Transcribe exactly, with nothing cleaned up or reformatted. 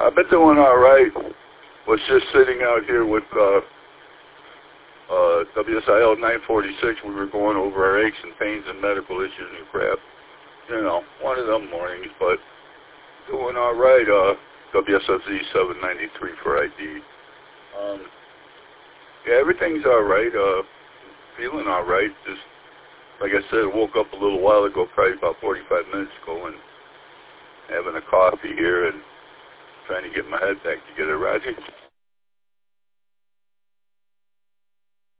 I've been doing all right. Was just sitting out here with uh, uh, W S I L nine forty-six. We were going over our aches and pains and medical issues and crap. You know, one of them mornings, but doing all right. Uh, W S F Z seven ninety-three for I D. Um, yeah, everything's all right. Uh, feeling all right. Just like I said, I woke up a little while ago, probably about forty-five minutes ago, and having a coffee here and trying to get my head back together. Roger?